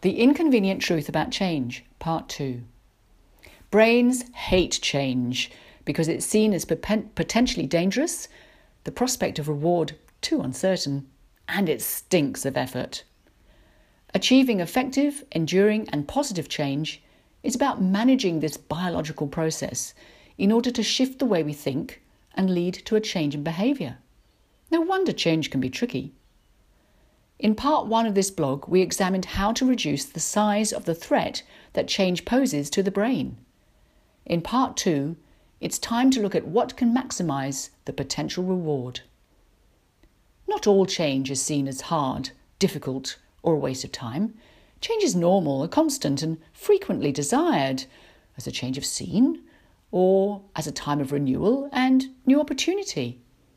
The Inconvenient Truth About Change, Part 2. Brains hate change because it's seen as potentially dangerous, the prospect of reward too uncertain, and it stinks of effort. Achieving effective, enduring and positive change is about managing this biological process in order to shift the way we think and lead to a change in behaviour. No wonder change can be tricky. In part 1 of this blog, we examined how to reduce the size of the threat that change poses to the brain. In part 2, it's time to look at what can maximise the potential reward. Not all change is seen as hard, difficult, or a waste of time. Change is normal, a constant, and frequently desired as a change of scene or as a time of renewal and new opportunity.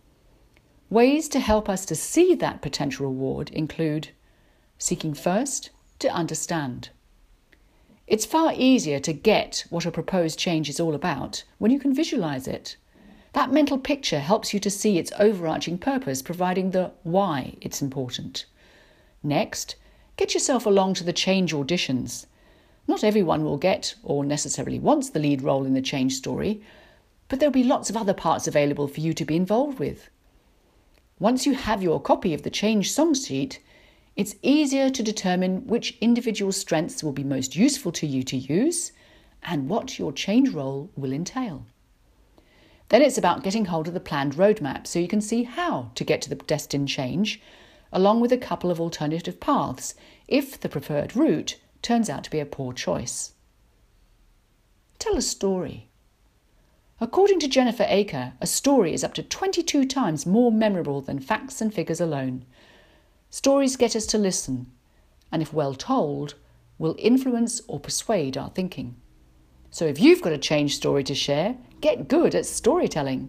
Ways to help us to see that potential reward include seeking first to understand. It's far easier to get what a proposed change is all about when you can visualise it. That mental picture helps you to see its overarching purpose, providing the why it's important. Next, get yourself along to the change auditions. Not everyone will get or necessarily wants the lead role in the change story, but there'll be lots of other parts available for you to be involved with. Once you have your copy of the change song sheet, it's easier to determine which individual strengths will be most useful to you to use and what your change role will entail. Then it's about getting hold of the planned roadmap so you can see how to get to the destined change, along with a couple of alternative paths if the preferred route turns out to be a poor choice. Tell a story. According to Jennifer Aaker, a story is up to 22 times more memorable than facts and figures alone. Stories get us to listen, and if well told, will influence or persuade our thinking. So if you've got a change story to share, get good at storytelling.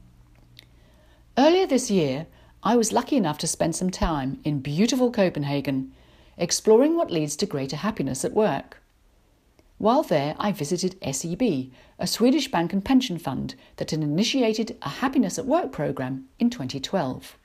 Earlier this year, I was lucky enough to spend some time in beautiful Copenhagen, exploring what leads to greater happiness at work. While there, I visited SEB, a Swedish bank and pension fund that had initiated a Happiness at Work programme in 2012.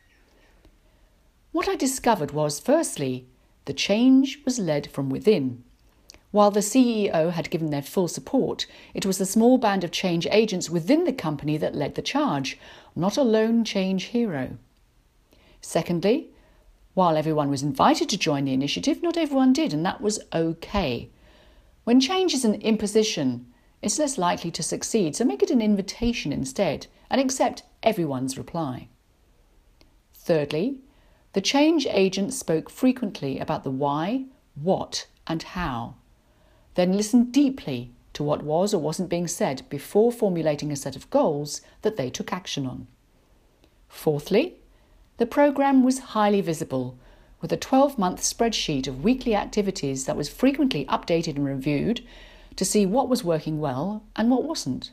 What I discovered was, firstly, the change was led from within. While the CEO had given their full support, it was the small band of change agents within the company that led the charge, not a lone change hero. Secondly, while everyone was invited to join the initiative, not everyone did, and that was okay. When change is an imposition, it's less likely to succeed, so make it an invitation instead and accept everyone's reply. Thirdly, the change agent spoke frequently about the why, what and how. Then listened deeply to what was or wasn't being said before formulating a set of goals that they took action on. Fourthly, the programme was highly visible, with a 12-month spreadsheet of weekly activities that was frequently updated and reviewed to see what was working well and what wasn't.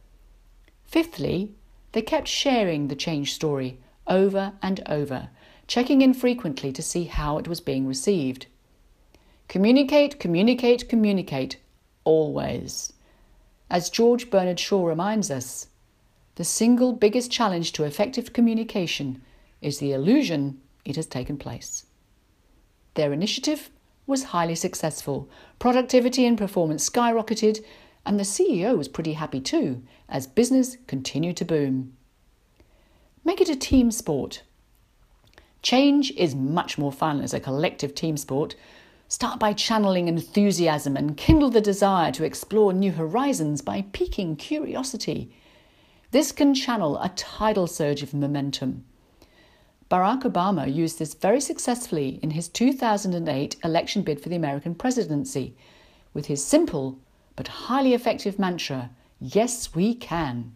Fifthly, they kept sharing the change story over and over, checking in frequently to see how it was being received. Communicate, communicate, communicate, always. As George Bernard Shaw reminds us, the single biggest challenge to effective communication is the illusion it has taken place. Their initiative was highly successful. Productivity and performance skyrocketed, and the CEO was pretty happy too, as business continued to boom. Make it a team sport. Change is much more fun as a collective team sport. Start by channeling enthusiasm and kindle the desire to explore new horizons by piquing curiosity. This can channel a tidal surge of momentum. Barack Obama used this very successfully in his 2008 election bid for the American presidency, with his simple but highly effective mantra, "Yes, we can."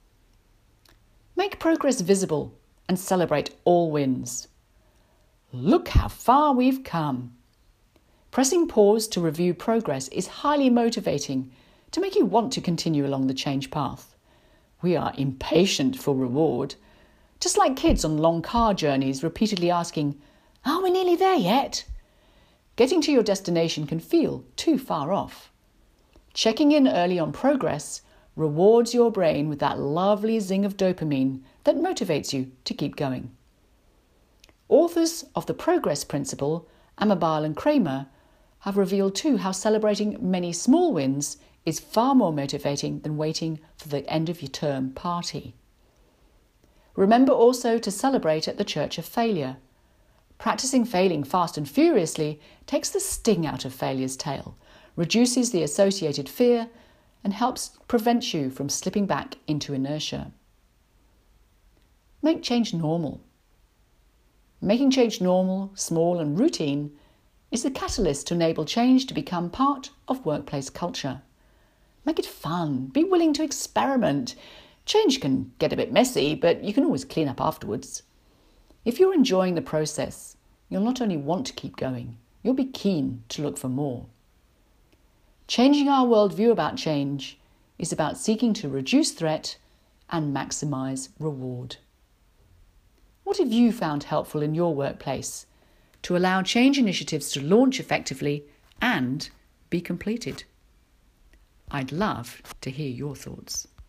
Make progress visible and celebrate all wins. Look how far we've come. Pressing pause to review progress is highly motivating to make you want to continue along the change path. We are impatient for reward, just like kids on long car journeys repeatedly asking, "Are we nearly there yet?" Getting to your destination can feel too far off. Checking in early on progress rewards your brain with that lovely zing of dopamine that motivates you to keep going. Authors of The Progress Principle, Amabile and Kramer, have revealed too how celebrating many small wins is far more motivating than waiting for the end of your term party. Remember also to celebrate at the church of failure. Practicing failing fast and furiously takes the sting out of failure's tail, reduces the associated fear, and helps prevent you from slipping back into inertia. Make change normal. Making change normal, small and routine is the catalyst to enable change to become part of workplace culture. Make it fun. Be willing to experiment. Change can get a bit messy, but you can always clean up afterwards. If you're enjoying the process, you'll not only want to keep going, you'll be keen to look for more. Changing our worldview about change is about seeking to reduce threat and maximise reward. What have you found helpful in your workplace to allow change initiatives to launch effectively and be completed? I'd love to hear your thoughts.